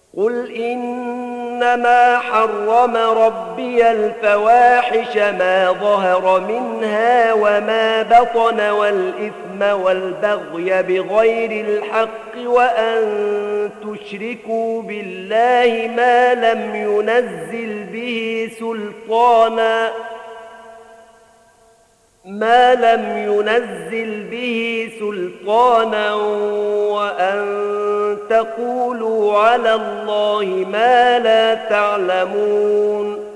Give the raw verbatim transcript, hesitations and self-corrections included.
قل إنما حرم ربي الفواحش ما ظهر منها وما بطن والإثم والبغي بغير الحق وأن تشركوا بالله ما لم ينزل به سلطانا ما لم ينزل به سلطانا وأن تقولوا على الله ما لا تعلمون